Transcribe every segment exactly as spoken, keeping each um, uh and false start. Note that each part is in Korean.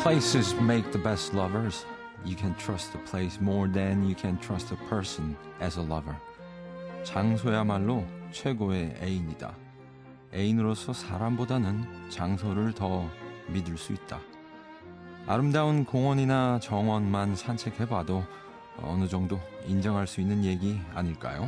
Places make the best lovers. You can trust a place more than you can trust a person as a lover. 장소야말로 최고의 애인이다. 애인으로서 사람보다는 장소를 더 믿을 수 있다. 아름다운 공원이나 정원만 산책해봐도 어느 정도 인정할 수 있는 얘기 아닐까요?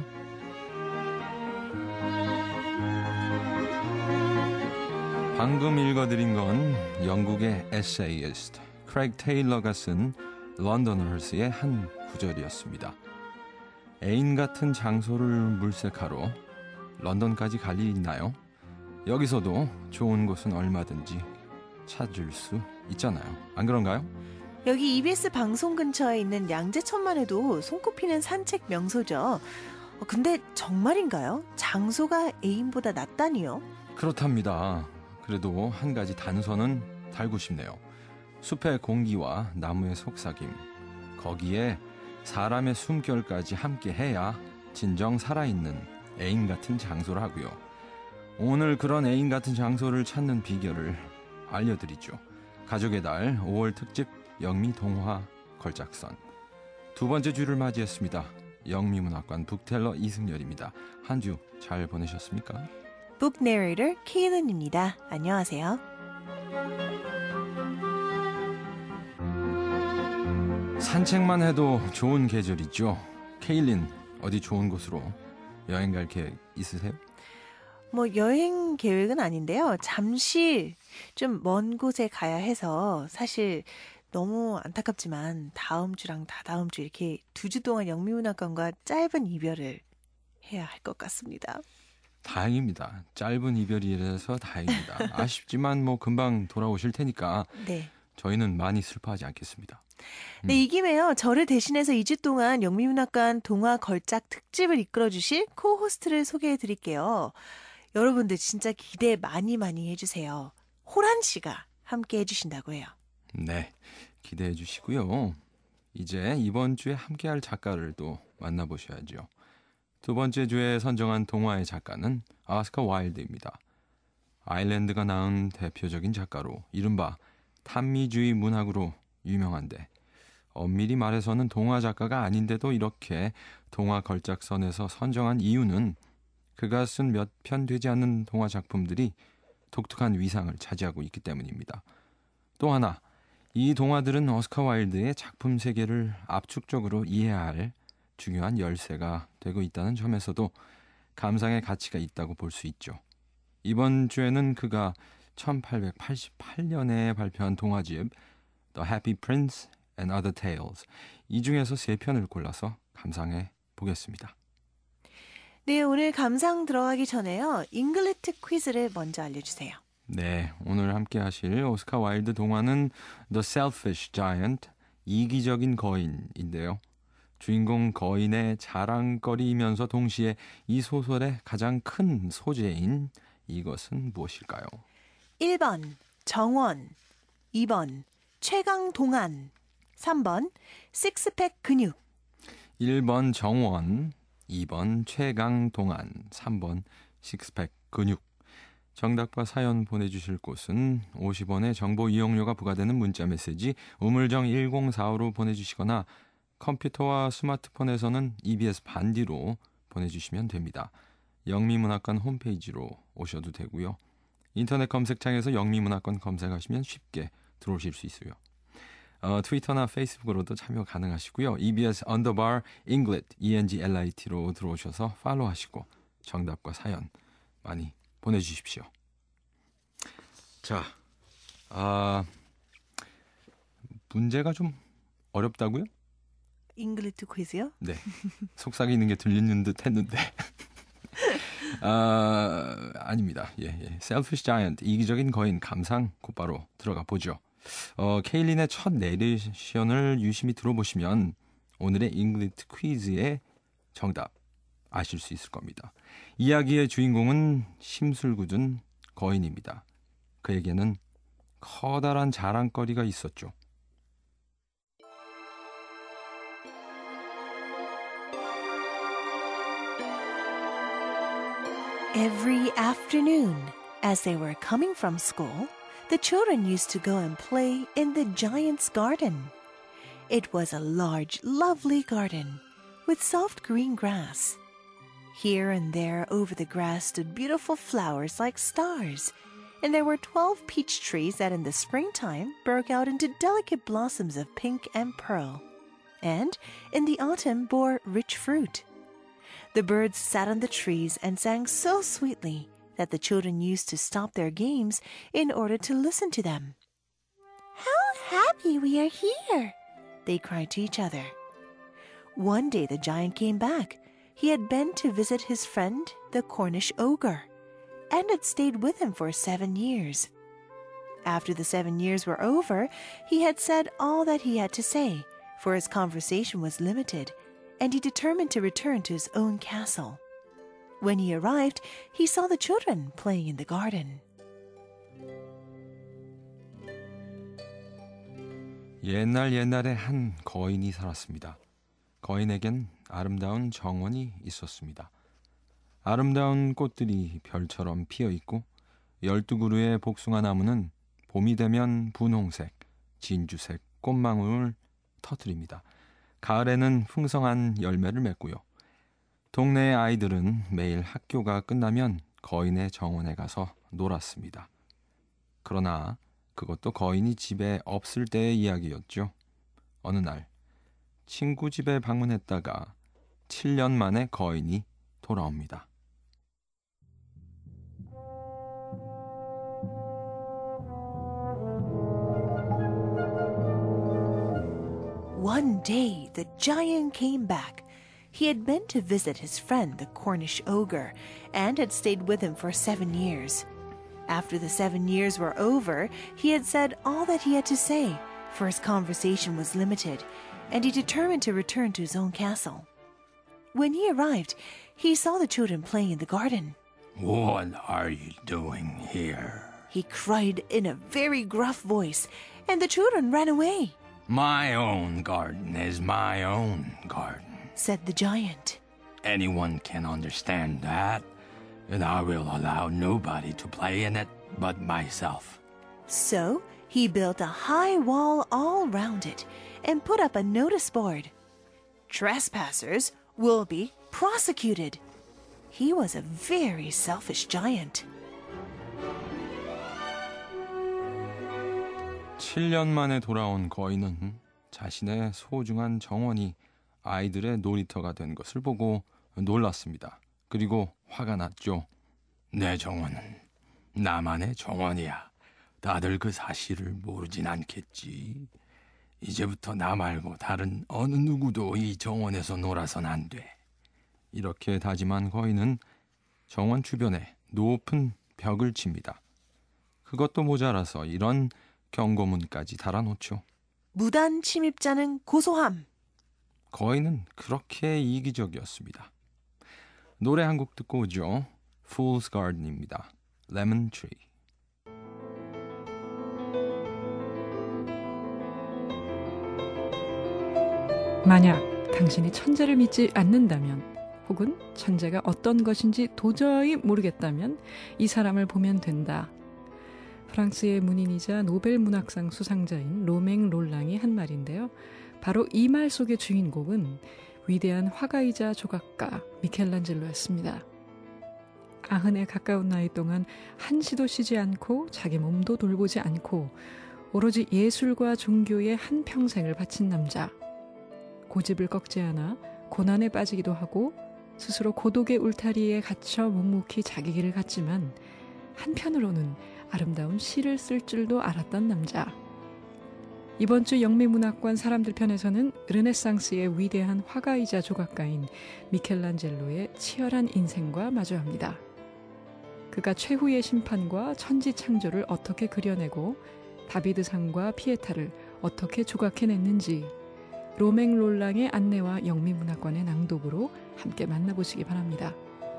방금 읽어드린 건 영국의 에세이스트 크레이그 테일러가 쓴 런던허스의 한 구절이었습니다. 애인 같은 장소를 물색하러 런던까지 갈 일 있나요? 여기서도 좋은 곳은 얼마든지 찾을 수 있잖아요. 안 그런가요? 여기 이비에스 방송 근처에 있는 양재천만 해도 손꼽히는 산책 명소죠. 어, 근데 정말인가요? 장소가 애인보다 낫다니요? 그렇답니다. 그래도 한 가지 단서는 달고 싶네요. 숲의 공기와 나무의 속삭임, 거기에 사람의 숨결까지 함께해야 진정 살아있는 애인 같은 장소라고요. 오늘 그런 애인 같은 장소를 찾는 비결을 알려드리죠. 가족의 달 오월 특집 영미 동화 걸작선 두 번째 주를 맞이했습니다. 영미문학관 북텔러 이승열입니다. 한 주 잘 보내셨습니까? 북 내레이터 케일린입니다. 안녕하세요. 산책만 해도 좋은 계절이죠. 케일린, 어디 좋은 곳으로 여행 갈 계획 있으세요? 뭐 여행 계획은 아닌데요. 잠시 좀 먼 곳에 가야 해서 사실 너무 안타깝지만 다음 주랑 다다음 주 이렇게 두 주 동안 영미문학관과 짧은 이별을 해야 할 것 같습니다. 다행입니다. 짧은 이별이라서 다행입니다. 아쉽지만 뭐 금방 돌아오실 테니까 네. 저희는 많이 슬퍼하지 않겠습니다. 음. 네, 이 김에요. 저를 대신해서 이 주 동안 영미문학관 동화 걸작 특집을 이끌어주실 코호스트를 소개해드릴게요. 여러분들 진짜 기대 많이 많이 해주세요. 호란 씨가 함께 해주신다고 해요. 네, 기대해 주시고요. 이제 이번 주에 함께할 작가를 또 만나보셔야죠. 두 번째 주에 선정한 동화의 작가는 오스카 와일드입니다. 아일랜드가 낳은 대표적인 작가로 이른바 탄미주의 문학으로 유명한데 엄밀히 말해서는 동화 작가가 아닌데도 이렇게 동화 걸작선에서 선정한 이유는 그가 쓴 몇 편 되지 않는 동화 작품들이 독특한 위상을 차지하고 있기 때문입니다. 또 하나, 이 동화들은 오스카 와일드의 작품 세계를 압축적으로 이해해야 할 중요한 열쇠가 되고 있다는 점에서도 감상의 가치가 있다고 볼 수 있죠. 이번 주에는 그가 천팔백팔십팔 년에 발표한 동화집 The Happy Prince and Other Tales, 이 중에서 세 편을 골라서 감상해 보겠습니다. 네, 오늘 감상 들어가기 전에요. 잉글리트 퀴즈를 먼저 알려주세요. 네, 오늘 함께 하실 오스카 와일드 동화는 The Selfish Giant, 이기적인 거인인데요. 주인공 거인의 자랑거리이면서 동시에 이 소설의 가장 큰 소재인 이것은 무엇일까요? 일 번 정원, 이 번 최강 동안, 삼 번 식스팩 근육. 일 번 정원, 이 번 최강 동안, 삼 번 식스팩 근육. 정답과 사연 보내주실 곳은 오십 원의 정보 이용료가 부과되는 문자메시지 우물정 일공사오로 보내주시거나 컴퓨터와 스마트폰에서는 이비에스 반디로 보내주시면 됩니다. 영미문학관 홈페이지로 오셔도 되고요. 인터넷 검색창에서 영미문학관 검색하시면 쉽게 들어오실 수 있어요. 어, 트위터나 페이스북으로도 참여 가능하시고요. 이비에스 언더바 잉글릿, 이엔지엘아이티로 들어오셔서 팔로우하시고 정답과 사연 많이 보내주십시오. 자, 아, 문제가 좀 어렵다고요? 잉글리트 퀴즈요? 네, 속삭이는 게 들리는 듯 했는데 아, 아닙니다. 예, 예. Selfish Giant, 이기적인 거인 감상 곧바로 들어가 보죠. 어, 케일린의 첫 내레이션을 유심히 들어보시면 오늘의 잉글리트 퀴즈의 정답 아실 수 있을 겁니다. 이야기의 주인공은 심술궂은 거인입니다. 그에게는 커다란 자랑거리가 있었죠. Every afternoon, as they were coming from school, the children used to go and play in the giant's garden. It was a large, lovely garden with soft green grass. Here and there over the grass stood beautiful flowers like stars, and there were twelve peach trees that in the springtime broke out into delicate blossoms of pink and pearl, and in the autumn bore rich fruit. The birds sat on the trees and sang so sweetly that the children used to stop their games in order to listen to them. "How happy we are here!" they cried to each other. One day the giant came back. He had been to visit his friend, the Cornish ogre, and had stayed with him for seven years. After the seven years were over, he had said all that he had to say, for his conversation was limited, and he determined to return to his own castle. When he arrived, he saw the children playing in the garden. 옛날 옛날에 한 거인이 살았습니다. 거인에겐 아름다운 정원이 있었습니다. 아름다운 꽃들이 별처럼 피어 있고 열두 그루의 복숭아 나무는 봄이 되면 분홍색, 진주색 꽃망울을 터뜨립니다. 가을에는 풍성한 열매를 맺고요. 동네의 아이들은 매일 학교가 끝나면 거인의 정원에 가서 놀았습니다. 그러나 그것도 거인이 집에 없을 때의 이야기였죠. 어느 날 친구 집에 방문했다가 칠 년 만에 거인이 돌아옵니다. One day the giant came back. He had been to visit his friend, the Cornish ogre, and had stayed with him for seven years. After the seven years were over, he had said all that he had to say, for his conversation was limited, and he determined to return to his own castle. When he arrived, he saw the children playing in the garden. "What are you doing here?" He cried in a very gruff voice, and the children ran away. "My own garden is my own garden. Said the giant. Anyone can understand that, and I will allow nobody to play in it but myself." So he built a high wall all round it and put up a notice board. Trespassers will be prosecuted. He was a very selfish giant. 칠 년 만에 돌아온 거인은 자신의 소중한 정원이 아이들의 놀이터가 된 것을 보고 놀랐습니다. 그리고 화가 났죠. 내 정원은 나만의 정원이야. 다들 그 사실을 모르진 않겠지. 이제부터 나 말고 다른 어느 누구도 이 정원에서 놀아선 안 돼. 이렇게 다짐한 거인은 정원 주변에 높은 벽을 칩니다. 그것도 모자라서 이런 경고문까지 달아놓죠. 무단 침입자는 고소함. 거인은 그렇게 이기적이었습니다. 노래 한 곡 듣고 오죠. Fool's Garden입니다. Lemon Tree. 만약 당신이 천재를 믿지 않는다면, 혹은 천재가 어떤 것인지 도저히 모르겠다면 이 사람을 보면 된다. 프랑스의 문인이자 노벨 문학상 수상자인 로맹 롤랑이 한 말인데요. 바로 이 말 속의 주인공은 위대한 화가이자 조각가 미켈란젤로였습니다. 아흔에 가까운 나이 동안 한시도 쉬지 않고 자기 몸도 돌보지 않고 오로지 예술과 종교에 한 평생을 바친 남자. 고집을 꺾지 않아 고난에 빠지기도 하고 스스로 고독의 울타리에 갇혀 묵묵히 자기 길을 갔지만 한편으로는 아름다운 시를 쓸 줄도 알았던 남자. 이번 주 영미문학관 사람들 편에서는 르네상스의 위대한 화가이자 조각가인 미켈란젤로의 치열한 인생과 마주합니다. 그가 최후의 심판과 천지창조를 어떻게 그려내고 다비드상과 피에타를 어떻게 조각해냈는지 로맹 롤랑의 안내와 영미문학관의 낭독으로 함께 만나보시기 바랍니다.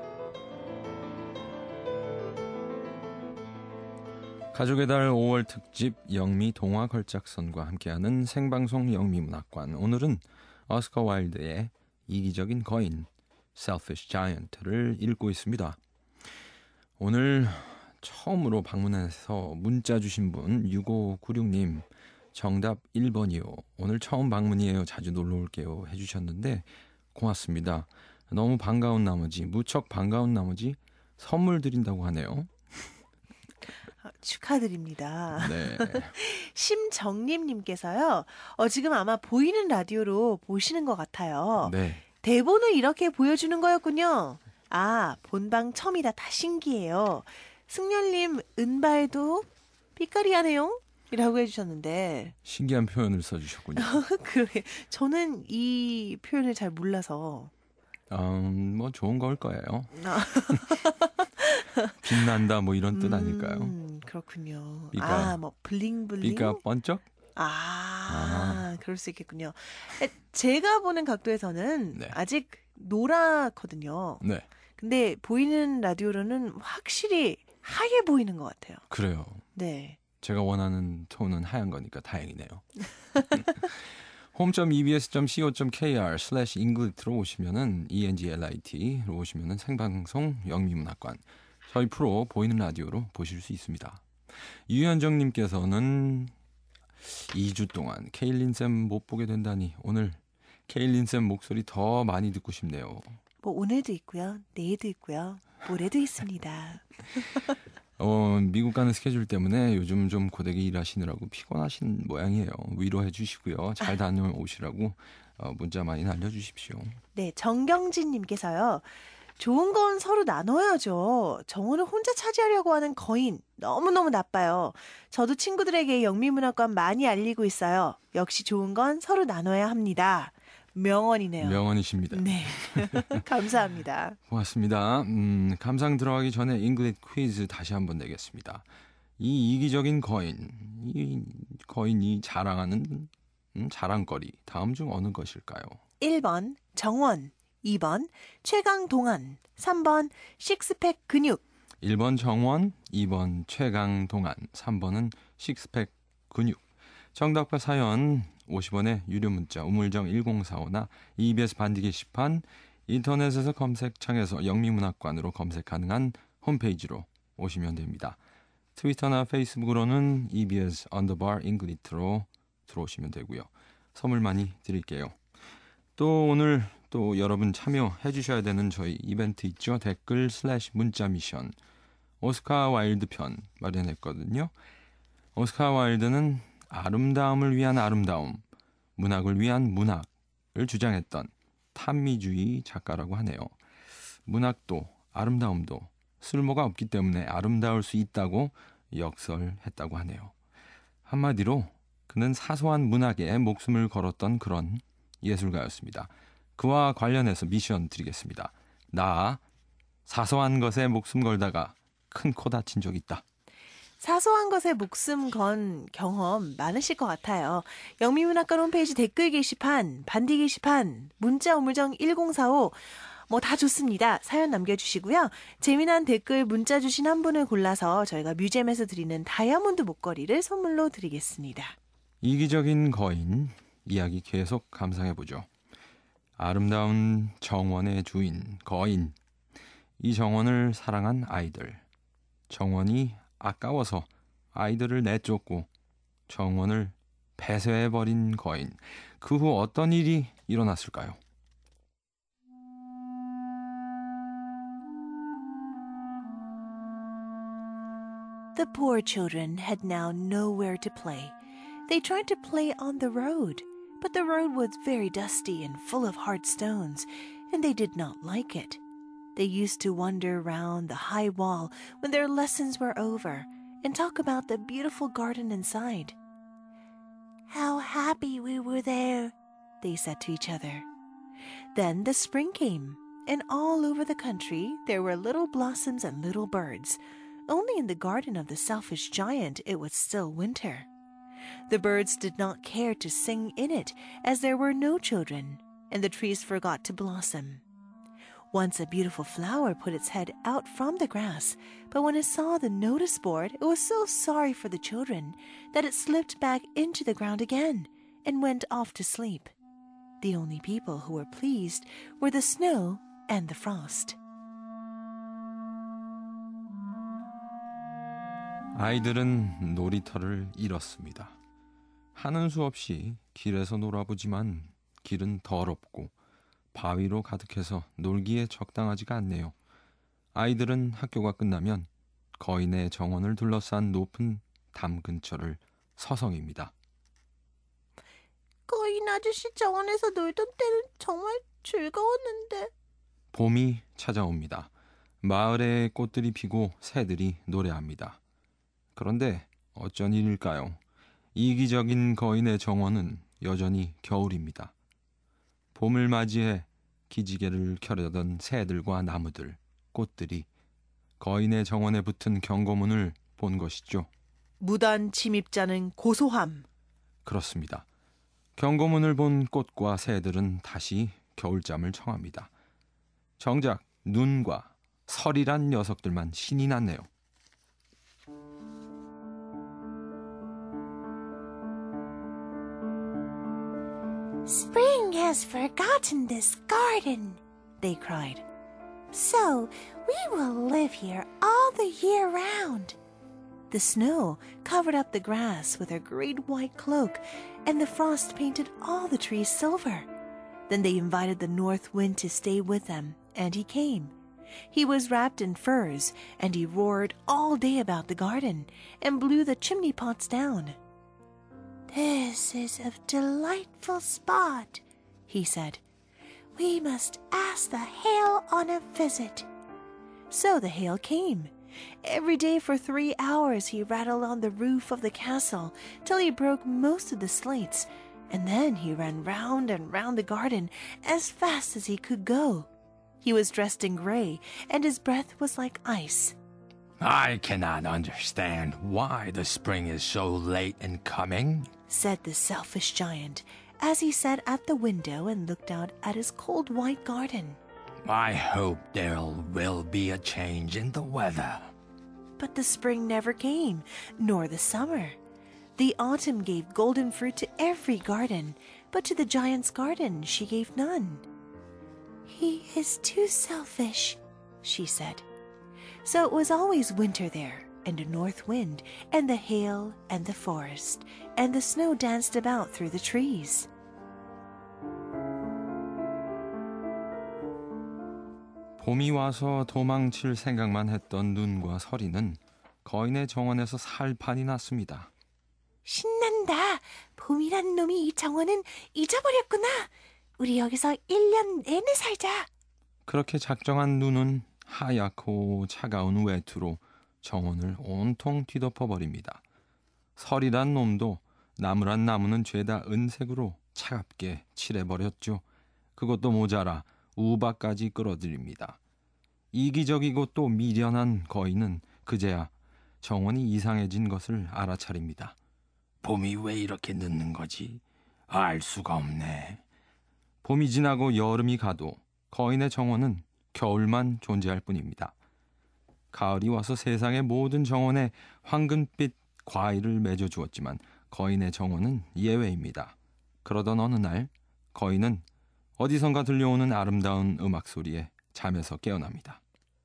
가족의 달 오월 특집 영미 동화 걸작선과 함께하는 생방송 영미문학관. 오늘은 오스카 와일드의 이기적인 거인, Selfish Giant를 읽고 있습니다. 오늘 처음으로 방문해서 문자 주신 분 육오구육 님 정답 일 번이요. 오늘 처음 방문이에요. 자주 놀러 올게요. 해주셨는데 고맙습니다. 너무 반가운 나머지 무척 반가운 나머지 선물 드린다고 하네요. 아, 축하드립니다. 네. 심정림님께서요. 어, 지금 아마 보이는 라디오로 보시는 것 같아요. 네. 대본을 이렇게 보여주는 거였군요. 아, 본방 처음이라 다 신기해요. 승열님 은발도 삐까리하네요. 이라고 해주셨는데 신기한 표현을 써주셨군요. 그래 저는 이 표현을 잘 몰라서 음, 뭐 좋은 걸 거예요. 아. 빛난다 뭐 이런 뜻 음, 아닐까요? 그렇군요. 삐까- 아, 뭐 블링블링. 삐가 번쩍? 아, 아. 그럴 수 있겠군요. 에, 제가 보는 각도에서는 네. 아직 노랗거든요. 네. 근데 보이는 라디오로는 확실히 하얘 보이는 것 같아요. 그래요. 네. 제가 원하는 톤은 하얀 거니까 다행이네요. 홈.이비에스.co.kr 슬래시 잉글리트로 오시면은 이엔지엘아이티로 오시면은 생방송 영미문학관 저희 프로 보이는 라디오로 보실 수 있습니다. 유현정님께서는 이 주 동안 케일린쌤 못 보게 된다니 오늘 케일린쌤 목소리 더 많이 듣고 싶네요. 뭐 오늘도 있고요. 내일도 있고요. 모레도 있습니다. 어, 미국 가는 스케줄 때문에 요즘 좀 고되게 일하시느라고 피곤하신 모양이에요. 위로해 주시고요. 잘 다녀오시라고 어, 문자 많이 날려주십시오. 네, 정경진님께서요. 좋은 건 서로 나눠야죠. 정원을 혼자 차지하려고 하는 거인 너무너무 나빠요. 저도 친구들에게 영미문학관 많이 알리고 있어요. 역시 좋은 건 서로 나눠야 합니다. 명언이네요. 명언이십니다. 네, 감사합니다. 고맙습니다. 음, 감상 들어가기 전에 잉글리시 퀴즈 다시 한번 내겠습니다. 이 이기적인 거인, 이 거인이 자랑하는 음, 자랑거리 다음 중 어느 것일까요? 일 번 정원, 이 번 최강 동안, 삼 번 식스팩 근육. 일 번 정원, 이 번 최강 동안, 삼 번은 식스팩 근육. 정답과 사연 오십 원의 유료 문자 우물정 일공사오나 이비에스 반디 게시판 인터넷에서 검색창에서 영미문학관으로 검색 가능한 홈페이지로 오시면 됩니다. 트위터나 페이스북으로는 이비에스 언더바 잉글리트로 들어오시면 되고요. 선물 많이 드릴게요. 또 오늘 또 여러분 참여해 주셔야 되는 저희 이벤트 있죠. 댓글 슬래시 문자 미션 오스카 와일드 편 마련했거든요. 오스카 와일드는 아름다움을 위한 아름다움, 문학을 위한 문학을 주장했던 탄미주의 작가라고 하네요. 문학도 아름다움도 쓸모가 없기 때문에 아름다울 수 있다고 역설했다고 하네요. 한마디로 그는 사소한 문학에 목숨을 걸었던 그런 예술가였습니다. 그와 관련해서 미션 드리겠습니다. 나 사소한 것에 목숨 걸다가 큰 코 다친 적 있다. 사소한 것에 목숨 건 경험 많으실 것 같아요. 영미문학관 홈페이지 댓글 게시판, 반디 게시판, 문자 우물정 일공사오 뭐 다 좋습니다. 사연 남겨주시고요. 재미난 댓글 문자 주신 한 분을 골라서 저희가 뮤지엄에서 드리는 다이아몬드 목걸이를 선물로 드리겠습니다. 이기적인 거인 이야기 계속 감상해보죠. 아름다운 정원의 주인 거인, 이 정원을 사랑한 아이들, 정원이 아까워서 아이들을 내쫓고 정원을 폐쇄해버린 거인. 그 후 어떤 일이 일어났을까요? The poor children had now nowhere to play. They tried to play on the road, but the road was very dusty and full of hard stones, and they did not like it. They used to wander round the high wall when their lessons were over and talk about the beautiful garden inside. How happy we were there, they said to each other. Then the spring came, and all over the country there were little blossoms and little birds. Only in the garden of the selfish giant it was still winter. The birds did not care to sing in it, as there were no children, and the trees forgot to blossom. Once a beautiful flower put its head out from the grass, but when it saw the notice board, it was so sorry for the children that it slipped back into the ground again and went off to sleep. The only people who were pleased were the snow and the frost. 아이들은 놀이터를 잃었습니다. 하는 수 없이 길에서 놀아보지만 길은 더럽고 바위로 가득해서 놀기에 적당하지가 않네요. 아이들은 학교가 끝나면 거인의 정원을 둘러싼 높은 담 근처를 서성입니다. 거인 아저씨 정원에서 놀던 때는 정말 즐거웠는데. 봄이 찾아옵니다. 마을에 꽃들이 피고 새들이 노래합니다. 그런데 어쩐 일일까요? 이기적인 거인의 정원은 여전히 겨울입니다. 봄을 맞이해 기지개를 켜려던 새들과 나무들, 꽃들이 거인의 정원에 붙은 경고문을 본 것이죠. 무단 침입자는 고소함. 그렇습니다. 경고문을 본 꽃과 새들은 다시 겨울잠을 청합니다. 정작 눈과 설이란 녀석들만 신이 났네요. Spring has forgotten this garden, they cried. So we will live here all the year round. The snow covered up the grass with her great white cloak, and the frost painted all the trees silver. Then they invited the north wind to stay with them, and he came. He was wrapped in furs, and he roared all day about the garden, and blew the chimney pots down. This is a delightful spot, he said. We must ask the hail on a visit. So the hail came. Every day for three hours he rattled on the roof of the castle till he broke most of the slates, and then he ran round and round the garden as fast as he could go. He was dressed in gray, and his breath was like ice. I cannot understand why the spring is so late in coming, said the selfish giant, as he sat at the window and looked out at his cold white garden. I hope there will be a change in the weather. But the spring never came, nor the summer. The autumn gave golden fruit to every garden, but to the giant's garden she gave none. He is too selfish, she said. So it was always winter there, and a north wind, and the hail, and the forest, and the snow danced about through the trees. 봄이 와서 도망칠 생각만 했던 눈과 서리는 거인의 정원에서 살판이 났습니다. 신난다. 봄이란 놈이 이 정원은 잊어버렸구나. 우리 여기서 일 년 내내 살자. 그렇게 작정한 눈은 하얗고 차가운 외투로 정원을 온통 뒤덮어버립니다. 설이란 놈도 나무란 나무는 죄다 은색으로 차갑게 칠해버렸죠. 그것도 모자라 우박까지 끌어들입니다. 이기적이고 또 미련한 거인은 그제야 정원이 이상해진 것을 알아차립니다. 봄이 왜 이렇게 늦는 거지? 알 수가 없네. 봄이 지나고 여름이 가도 거인의 정원은 겨울만 존재할 뿐입니다. 가을이 와서 세상의 모든 정원에 황금빛 과일을 맺어주었지만 거인의 정원은 예외입니다. 그러던 어느 날 거인은 어디선가 들려오는 아름다운 음악 소리에 잠에서 깨어납니다.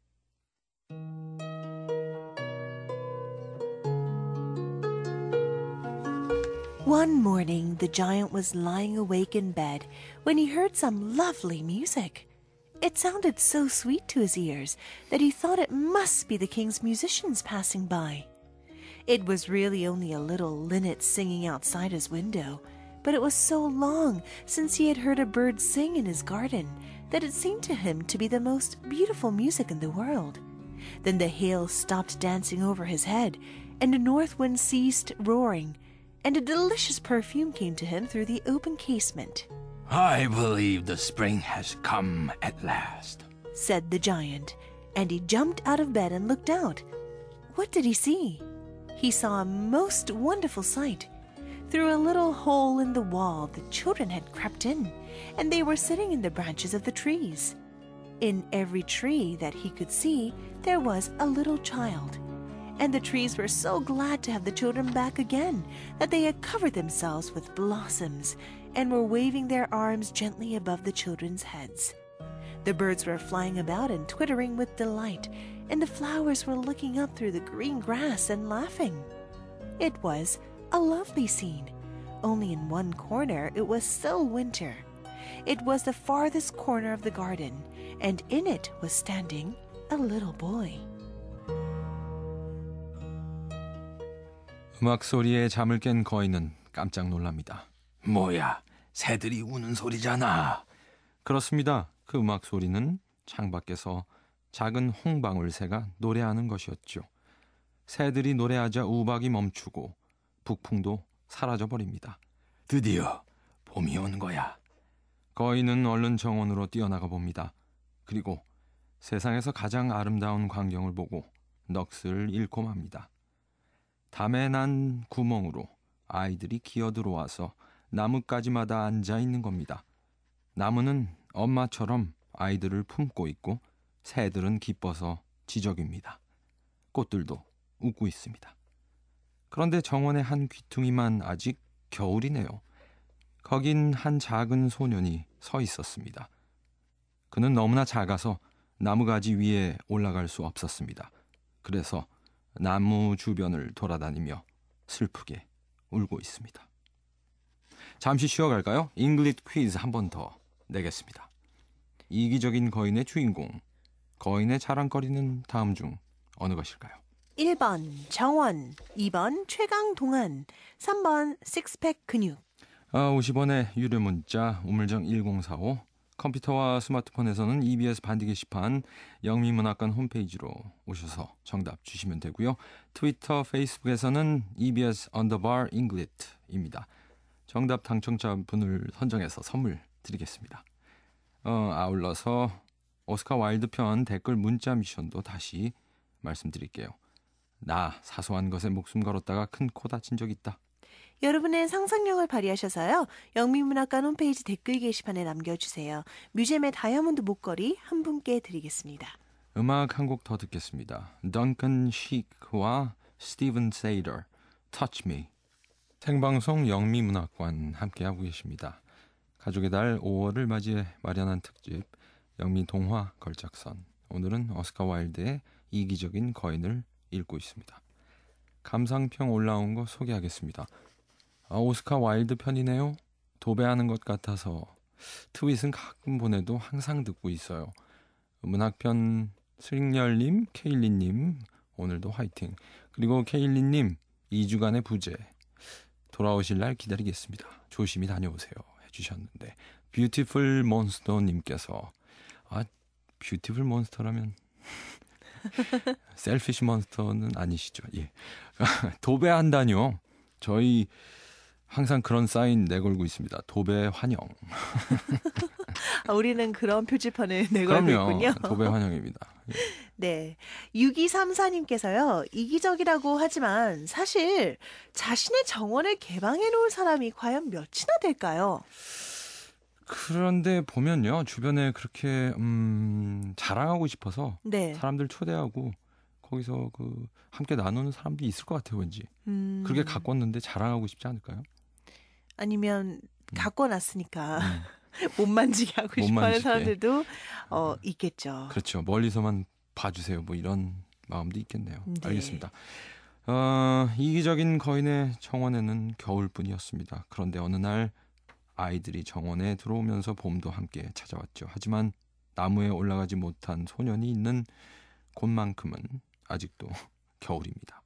One morning, the giant was lying awake in bed when he heard some lovely music. It sounded so sweet to his ears that he thought it must be the king's musicians passing by. It was really only a little linnet singing outside his window, but it was so long since he had heard a bird sing in his garden that it seemed to him to be the most beautiful music in the world. Then the hail stopped dancing over his head, and the north wind ceased roaring, and a delicious perfume came to him through the open casement. I believe the spring has come at last, said the giant, and he jumped out of bed and looked out. What did he see? He saw a most wonderful sight. Through a little hole in the wall, the children had crept in, and they were sitting in the branches of the trees. In every tree that he could see, there was a little child. And the trees were so glad to have the children back again that they had covered themselves with blossoms and were waving their arms gently above the children's heads. The birds were flying about and twittering with delight, and the flowers were looking up through the green grass and laughing. It was a lovely scene. Only in one corner it was still winter. It was the farthest corner of the garden, and in it was standing a little boy. 음악 소리에 잠을 깬 거인은 깜짝 놀랍니다. 뭐야, 새들이 우는 소리잖아. 그렇습니다. 그 음악 소리는 창밖에서 작은 홍방울새가 노래하는 것이었죠. 새들이 노래하자 우박이 멈추고 북풍도 사라져버립니다. 드디어 봄이 온 거야. 거인은 얼른 정원으로 뛰어나가 봅니다. 그리고 세상에서 가장 아름다운 광경을 보고 넋을 잃고 맙니다. 담에 난 구멍으로 아이들이 기어들어와서 나뭇가지마다 앉아 있는 겁니다. 나무는 엄마처럼 아이들을 품고 있고 새들은 기뻐서 지저귀입니다. 꽃들도 웃고 있습니다. 그런데 정원의 한 귀퉁이만 아직 겨울이네요. 거긴 한 작은 소년이 서 있었습니다. 그는 너무나 작아서 나무가지 위에 올라갈 수 없었습니다. 그래서 나무 주변을 돌아다니며 슬프게 울고 있습니다. 잠시 쉬어갈까요? 잉글리시 퀴즈 한 번 더 내겠습니다. 이기적인 거인의 주인공, 거인의 자랑거리는 다음 중 어느 것일까요? 일 번 정원, 이 번 최강동안, 삼 번 식스팩 근육. 아, 오십 원의 유료 문자 우물정 일공사오, 컴퓨터와 스마트폰에서는 이비에스 반디 게시판 영미문학관 홈페이지로 오셔서 정답 주시면 되고요. 트위터, 페이스북에서는 이비에스 언더바 잉글리시입니다. 정답 당첨자분을 선정해서 선물 드리겠습니다. 어, 아울러서 오스카 와일드 편 댓글 문자 미션도 다시 말씀드릴게요. 나 사소한 것에 목숨 걸었다가 큰 코 다친 적 있다. 여러분의 상상력을 발휘하셔서요. 영미문학관 홈페이지 댓글 게시판에 남겨주세요. 뮤지엄의 다이아몬드 목걸이 한 분께 드리겠습니다. 음악 한 곡 더 듣겠습니다. 던컨 시크와 스티븐 세이더, Touch Me. 생방송 영미문학관 함께하고 계십니다. 가족의 달 오월을 맞이해 마련한 특집 영미 동화 걸작선. 오늘은 오스카 와일드의 이기적인 거인을 읽고 있습니다. 감상평 올라온 거 소개하겠습니다. 아, 오스카 와일드 편이네요. 도배하는 것 같아서 트윗은 가끔 보내도 항상 듣고 있어요. 문학편 스링열님, 케일리님 오늘도 화이팅. 그리고 케일리님 이 주간의 부재 돌아오실 날 기다리겠습니다. 조심히 다녀오세요 해주셨는데 뷰티풀 몬스터님께서 아 뷰티풀 몬스터라면 셀피시 몬스터는 아니시죠? 예. 도배한다뇨. 저희 항상 그런 사인 내걸고 있습니다. 도배 환영. 아, 우리는 그런 표지판을 내걸고 그럼요. 있군요. 도배 환영입니다. 예. 네. 육이삼사님께서요. 이기적이라고 하지만 사실 자신의 정원을 개방해 놓을 사람이 과연 몇이나 될까요? 그런데 보면요. 주변에 그렇게 음, 자랑하고 싶어서 네. 사람들 초대하고 거기서 그 함께 나누는 사람도 있을 것 같아요. 왠지. 음, 그렇게 가꿨는데 자랑하고 싶지 않을까요? 아니면 음. 갖고 놨으니까 음, 못 만지게 하고 못 싶어하는 만지게. 사람들도 어, 있겠죠. 그렇죠. 멀리서만 봐주세요. 뭐 이런 마음도 있겠네요. 네. 알겠습니다. 어, 이기적인 거인의 정원에는 겨울뿐이었습니다. 그런데 어느 날 아이들이 정원에 들어오면서 봄도 함께 찾아왔죠. 하지만 나무에 올라가지 못한 소년이 있는 곳만큼은 아직도 겨울입니다.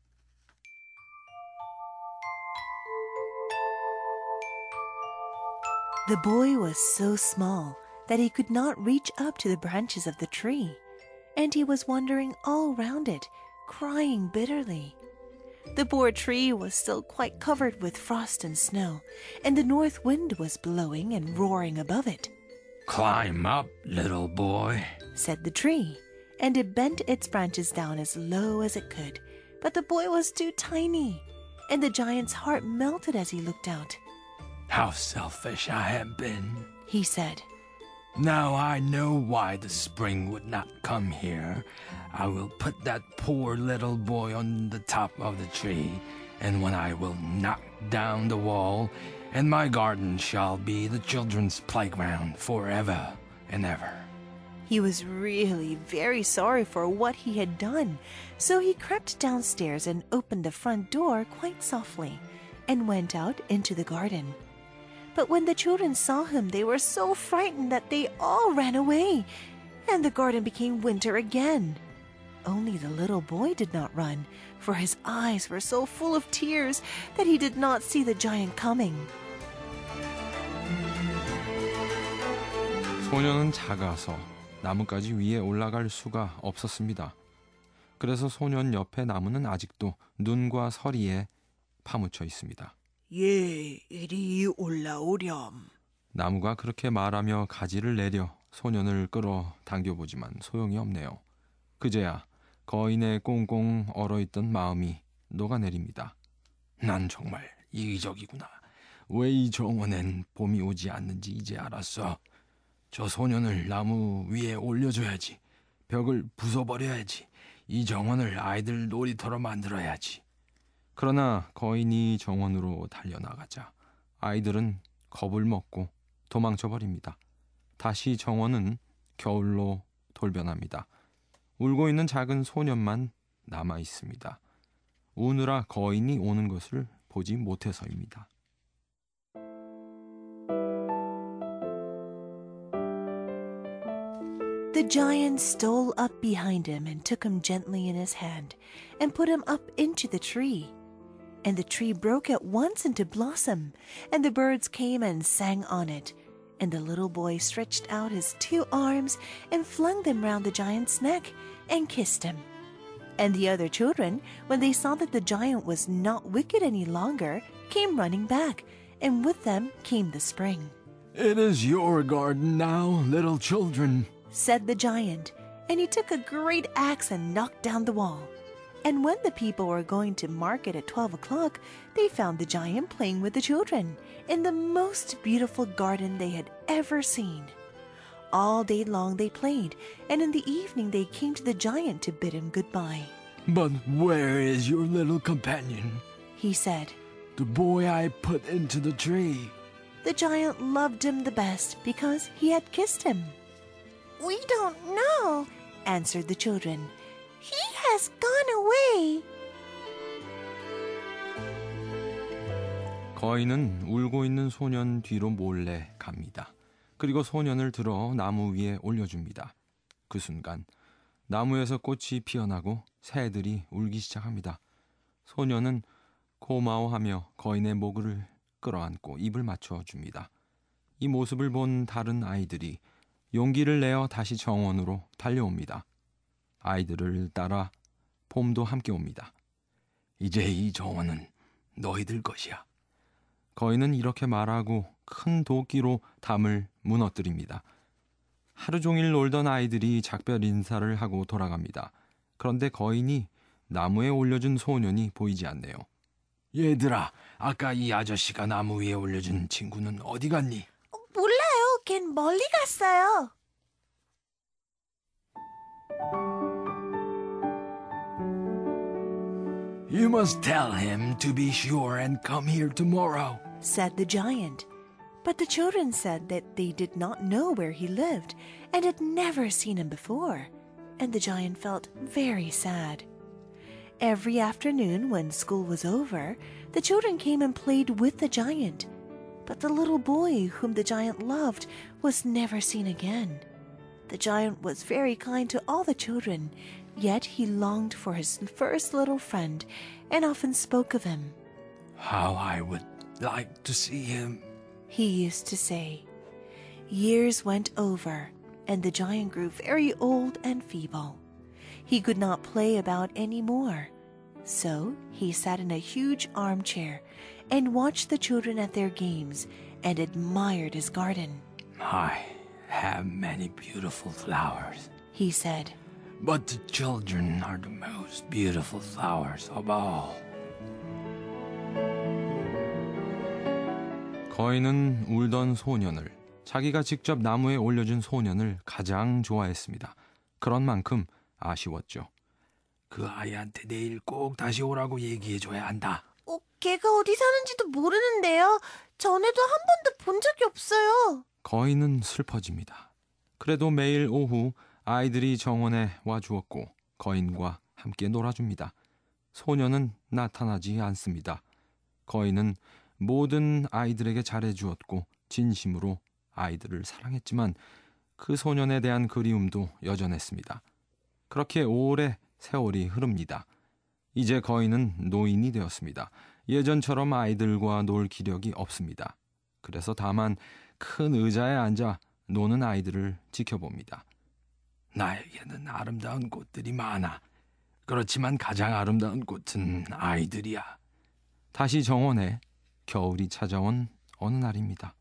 The boy was so small that he could not reach up to the branches of the tree, and he was wandering all round it, crying bitterly. The poor tree was still quite covered with frost and snow, and the north wind was blowing and roaring above it. Climb up, little boy. Said the tree, and it bent its branches down as low as it could. But the boy was too tiny, and the giant's heart melted as he looked out. How selfish I have been. He said, Now I know why the spring would not come here. I will put that poor little boy on the top of the tree, and when I will knock down the wall, and my garden shall be the children's playground forever and ever. He was really very sorry for what he had done, so he crept downstairs and opened the front door quite softly and went out into the garden. But when the children saw him, they were so frightened that they all ran away, and the garden became winter again. Only the little boy did not run, for his eyes were so full of tears that he did not see the giant coming. 소녀는 작아서 나뭇가지 위에 올라갈 수가 없었습니다. 그래서 소년 옆에 나무는 아직도 눈과 서리에 파묻혀 있습니다. 예, 이리 올라오렴. 나무가 그렇게 말하며 가지를 내려 소년을 끌어 당겨보지만 소용이 없네요. 그제야 거인의 꽁꽁 얼어있던 마음이 녹아내립니다. 난 정말 이기적이구나. 왜 이 정원엔 봄이 오지 않는지 이제 알았어. 저 소년을 나무 위에 올려줘야지. 벽을 부숴버려야지. 이 정원을 아이들 놀이터로 만들어야지. 그러나 거인이 정원으로 달려나가자 아이들은 겁을 먹고 도망쳐버립니다. 다시 정원은 겨울로 돌변합니다. 울고 있는 작은 소년만 남아 있습니다. 우느라 거인이 오는 것을 보지 못해서입니다. The giant stole up behind him and took him gently in his hand and put him up into the tree. And the tree broke at once into blossom, and the birds came and sang on it. And the little boy stretched out his two arms and flung them round the giant's neck and kissed him. And the other children, when they saw that the giant was not wicked any longer, came running back, and with them came the spring. It is your garden now, little children, said the giant, and he took a great axe and knocked down the wall. And when the people were going to market at twelve o'clock, they found the giant playing with the children in the most beautiful garden they had ever seen. All day long they played, and in the evening they came to the giant to bid him goodbye. But where is your little companion? He said. The boy I put into the tree. The giant loved him the best because he had kissed him. We don't know, answered the children. He has gone away. 거인은 울고 있는 소년 뒤로 몰래 갑니다. 그리고 소년을 들어 나무 위에 올려줍니다. 그 순간 나무에서 꽃이 피어나고 새들이 울기 시작합니다. 소년은 고마워하며 거인의 목을 끌어안고 입을 맞춰줍니다. 이 모습을 본 다른 아이들이 용기를 내어 다시 정원으로 달려옵니다. 아이들을 따라 봄도 함께 옵니다. 이제 이 정원은 너희들 것이야. 거인은 이렇게 말하고 큰 도끼로 담을 무너뜨립니다. 하루 종일 놀던 아이들이 작별 인사를 하고 돌아갑니다. 그런데 거인이 나무에 올려준 소년이 보이지 않네요. 얘들아, 아까 이 아저씨가 나무 위에 올려준 친구는 어디 갔니? 몰라요. 걘 멀리 갔어요. You must tell him to be sure and come here tomorrow, said the giant. But the children said that they did not know where he lived and had never seen him before, and the giant felt very sad. Every afternoon when school was over, the children came and played with the giant, but the little boy whom the giant loved was never seen again. The giant was very kind to all the children, yet he longed for his first little friend and often spoke of him. How I would like to see him, he used to say. Years went over, and the giant grew very old and feeble. He could not play about any more. So he sat in a huge armchair and watched the children at their games and admired his garden. I have many beautiful flowers, he said. But the children are the most beautiful flowers of all. 거인은 울던 소년을, 자기가 직접 나무에 올려준 소년을 가장 좋아했습니다. 그런 만큼 아쉬웠죠. 그 아이한테 내일 꼭 다시 오라고 얘기해줘야 한다. 어, 걔가 어디 사는지도 모르는데요. 전에도 한 번도 본 적이 없어요. 거인은 슬퍼집니다. 그래도 매일 오후 아이들이 정원에 와주었고 거인과 함께 놀아줍니다. 소녀는 나타나지 않습니다. 거인은 모든 아이들에게 잘해주었고 진심으로 아이들을 사랑했지만 그 소년에 대한 그리움도 여전했습니다. 그렇게 오래 세월이 흐릅니다. 이제 거인은 노인이 되었습니다. 예전처럼 아이들과 놀 기력이 없습니다. 그래서 다만 큰 의자에 앉아 노는 아이들을 지켜봅니다. 나에게는 아름다운 꽃들이 많아. 그렇지만 가장 아름다운 꽃은 아이들이야. 다시 정원에 겨울이 찾아온 어느 날입니다.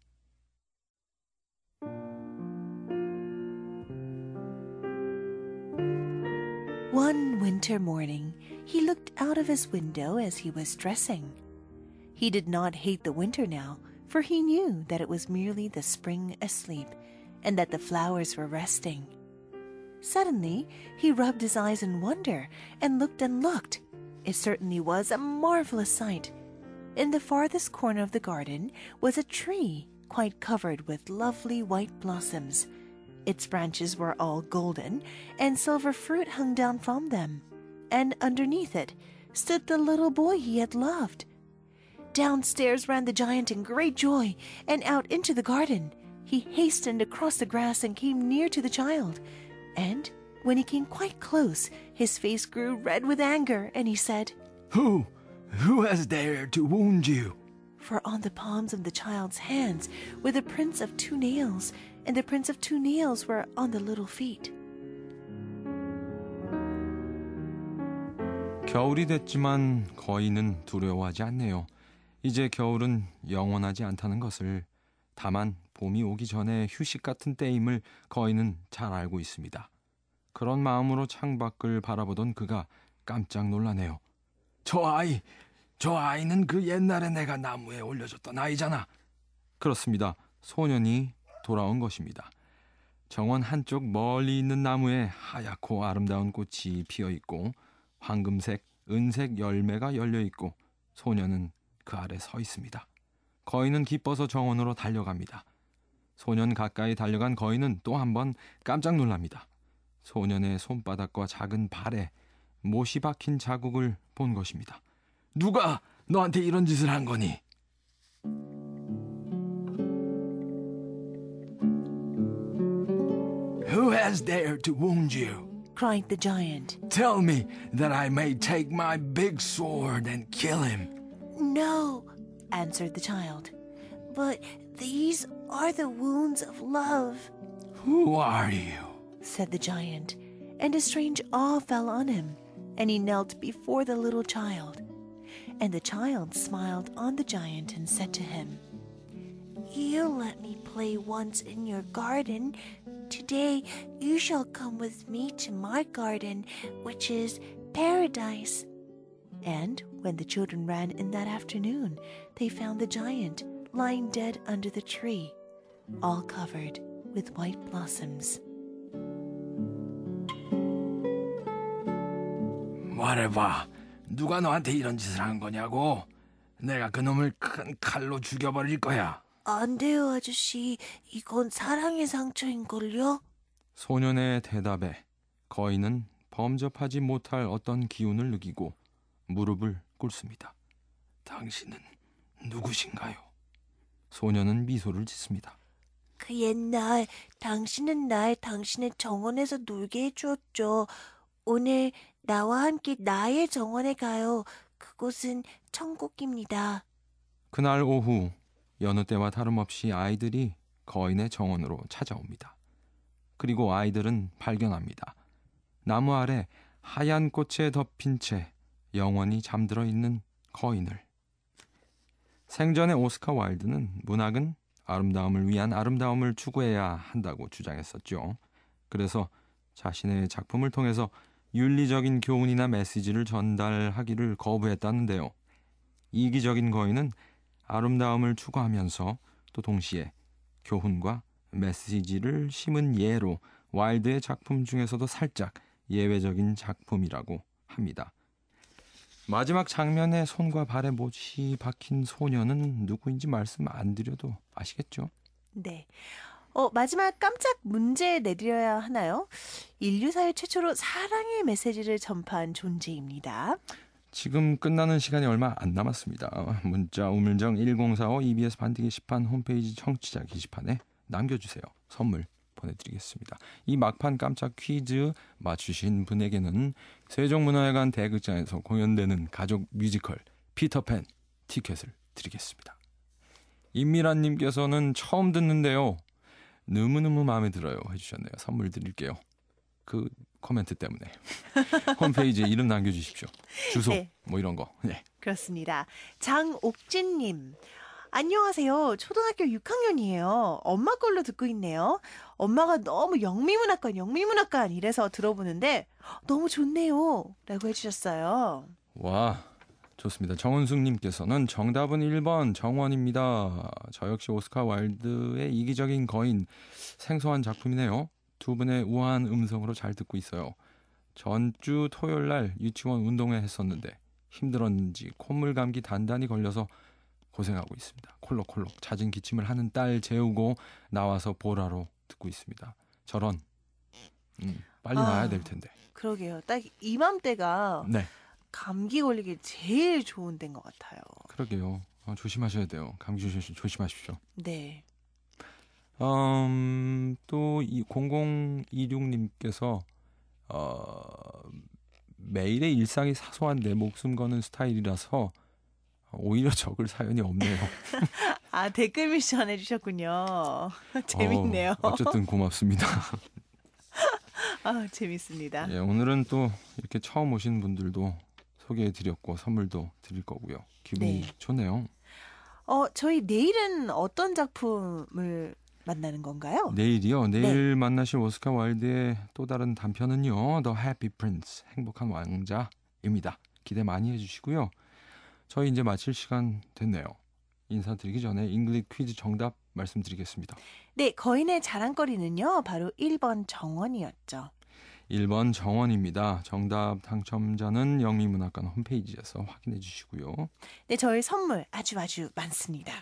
One winter morning, he looked out of his window as he was dressing. He did not hate the winter now, for he knew that it was merely the spring asleep and that the flowers were resting. Suddenly, he rubbed his eyes in wonder and looked and looked. It certainly was a marvelous sight. In the farthest corner of the garden was a tree quite covered with lovely white blossoms. Its branches were all golden, and silver fruit hung down from them. And underneath it stood the little boy he had loved. Downstairs ran the giant in great joy, and out into the garden. He hastened across the grass and came near to the child. And when he came quite close, his face grew red with anger, and he said, Who? Who has dared to wound you? For on the palms of the child's hands were the prints of two nails, and the prints of two nails were on the little feet. 겨울이 됐지만 거인은 두려워하지 않네요. 이제 겨울은 영원하지 않다는 것을, 다만 봄이 오기 전에 휴식 같은 때임을 거인은 잘 알고 있습니다. 그런 마음으로 창밖을 바라보던 그가 깜짝 놀라네요. 저 아이, 저 아이는 그 옛날에 내가 나무에 올려줬던 아이잖아. 그렇습니다. 소년이 돌아온 것입니다. 정원 한쪽 멀리 있는 나무에 하얗고 아름다운 꽃이 피어있고 황금색, 은색 열매가 열려있고 소년은 그 아래 서 있습니다. 거인은 기뻐서 정원으로 달려갑니다. 소년 가까이 달려간 거인은 또 한 번 깜짝 놀랍니다. 소년의 손바닥과 작은 발에 못이 박힌 자국을 본 것입니다. 누가 너한테 이런 짓을 한 거니? Who has dared to wound you? Cried the giant. Tell me that I may take my big sword and kill him. No, answered the child. But these are the wounds of love, Who are you? said the giant, and a strange awe fell on him, and he knelt before the little child. And the child smiled on the giant and said to him, You let me play once in your garden. Today you shall come with me to my garden, which is paradise. And when the children ran in that afternoon, they found the giant lying dead under the tree, all covered with white blossoms. 말해봐. 누가 너한테 이런 짓을 한 거냐고? 내가 그놈을 큰 칼로 죽여버릴 거야. 안 돼요, 아저씨. 이건 사랑의 상처인걸요? 소년의 대답에 거인은 범접하지 못할 어떤 기운을 느끼고 무릎을 꿇습니다. 당신은 누구신가요? 소년은 미소를 짓습니다. 그 옛날 당신은 날 당신의 정원에서 놀게 해주었죠. 오늘 나와 함께 나의 정원에 가요. 그곳은 천국입니다. 그날 오후 여느 때와 다름없이 아이들이 거인의 정원으로 찾아옵니다. 그리고 아이들은 발견합니다. 나무 아래 하얀 꽃에 덮인 채 영원히 잠들어 있는 거인을. 생전에 오스카 와일드는 문학은 아름다움을 위한 아름다움을 추구해야 한다고 주장했었죠. 그래서 자신의 작품을 통해서 윤리적인 교훈이나 메시지를 전달하기를 거부했다는데요. 이기적인 거인은 아름다움을 추구하면서 또 동시에 교훈과 메시지를 심은 예로 와일드의 작품 중에서도 살짝 예외적인 작품이라고 합니다. 마지막 장면에 손과 발에 못이 박힌 소녀는 누구인지 말씀 안 드려도 아시겠죠? 네. 어, 마지막 깜짝 문제 내드려야 하나요? 인류사회 최초로 사랑의 메시지를 전파한 존재입니다. 지금 끝나는 시간이 얼마 안 남았습니다. 문자 우물정 일공사오 이비에스 반디 게시판 홈페이지 청취자 게시판에 남겨주세요. 선물 보내드리겠습니다. 이 막판 깜짝 퀴즈 맞추신 분에게는 세종문화회관 대극장에서 공연되는 가족 뮤지컬 피터팬 티켓을 드리겠습니다. 임미란님께서는 처음 듣는데요. 너무너무 마음에 들어요 해주셨네요. 선물 드릴게요. 그 코멘트 때문에 홈페이지에 이름 남겨주십시오. 주소 네. 뭐 이런 거. 네. 그렇습니다. 장옥진님. 안녕하세요. 초등학교 육 학년이에요. 엄마 걸로 듣고 있네요. 엄마가 너무 영미문학관, 영미문학관 이래서 들어보는데 너무 좋네요. 라고 해주셨어요. 와 좋습니다. 정은숙님께서는 정답은 일 번 정원입니다. 저 역시 오스카 와일드의 이기적인 거인 생소한 작품이네요. 두 분의 우아한 음성으로 잘 듣고 있어요. 전주 토요일 날 유치원 운동회 했었는데 힘들었는지 콧물 감기 단단히 걸려서 고생하고 있습니다. 콜록콜록 잦은 기침을 하는 딸 재우고 나와서 보라로 듣고 있습니다. 저런 음, 빨리 아. 나와야 될 텐데. 그러게요. 딱 이맘때가 네, 감기 걸리기 제일 좋은 때인 것 같아요. 그러게요. 어, 조심하셔야 돼요. 감기 조심, 조심하십시오. 네. 음, 또 이 공공이육님께서 어, 매일의 일상이 사소한데 목숨 거는 스타일이라서 오히려 적을 사연이 없네요. 아, 댓글 미션 해주셨군요. 재밌네요. 어, 어쨌든 고맙습니다. 아, 재밌습니다. 예, 오늘은 또 이렇게 처음 오신 분들도 소개해드렸고 선물도 드릴 거고요. 기분이 네. 좋네요. 어, 저희 내일은 어떤 작품을 만나는 건가요? 내일이요. 내일 만나실 오스카 와일드의 또 다른 단편은요. The Happy Prince, 행복한 왕자입니다. 기대 많이 해주시고요. 저희 이제 마칠 시간 됐네요. 인사드리기 전에 잉글리시 퀴즈 정답 말씀드리겠습니다. 네, 거인의 자랑거리는요. 바로 일 번 정원이었죠. 일 번 정원입니다. 정답 당첨자는 영미문학관 홈페이지에서 확인해 주시고요. 네, 저희 선물 아주 아주 많습니다.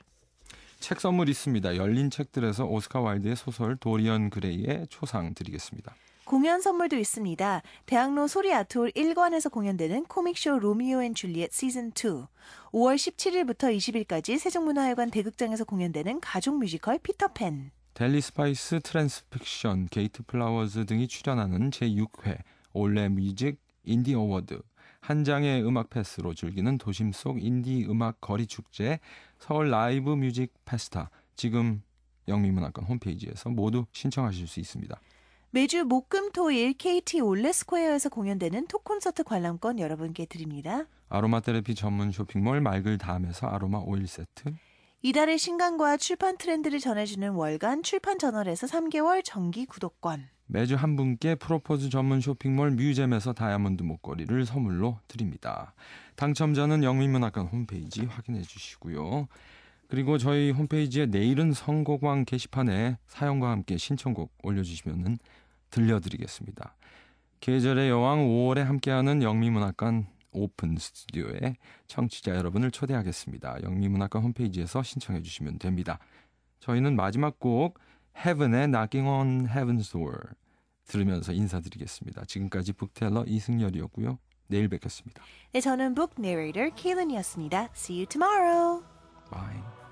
책 선물 있습니다. 열린 책들에서 오스카 와일드의 소설 도리언 그레이의 초상 드리겠습니다. 공연 선물도 있습니다. 대학로 소리 아트홀 일 관에서 공연되는 코믹쇼 로미오 앤 줄리엣 시즌 투, 오월 십칠일부터 이십일까지 세종문화회관 대극장에서 공연되는 가족 뮤지컬 피터팬, 델리 스파이스, 트랜스픽션, 게이트 플라워즈 등이 출연하는 제육 회 올레 뮤직 인디 어워드, 한 장의 음악 패스로 즐기는 도심 속 인디 음악 거리 축제, 서울 라이브 뮤직 페스타, 지금 영미문학관 홈페이지에서 모두 신청하실 수 있습니다. 매주 목금토일 케이티 올레스퀘어에서 공연되는 톡콘서트 관람권 여러분께 드립니다. 아로마 테라피 전문 쇼핑몰 말글 다음에서 아로마 오일 세트, 이달의 신간과 출판 트렌드를 전해주는 월간 출판 저널에서 삼 개월 정기 구독권, 매주 한 분께 프로포즈 전문 쇼핑몰 뮤잼에서 다이아몬드 목걸이를 선물로 드립니다. 당첨자는 영미문학관 홈페이지 확인해 주시고요. 그리고 저희 홈페이지에 내일은 선곡왕 게시판에 사연과 함께 신청곡 올려주시면 들려드리겠습니다. 계절의 여왕 오월에 함께하는 영미문학관 오픈 스튜디오에 청취자 여러분을 초대하겠습니다. 영미문학관 홈페이지에서 신청해 주시면 됩니다. 저희는 마지막 곡 Heaven의 Knocking on Heaven's Door 들으면서 인사드리겠습니다. 지금까지 북텔러 이승열이었고요. 내일 뵙겠습니다. 네, 저는 북 내레이터 케일런이었습니다. See you tomorrow. Bye.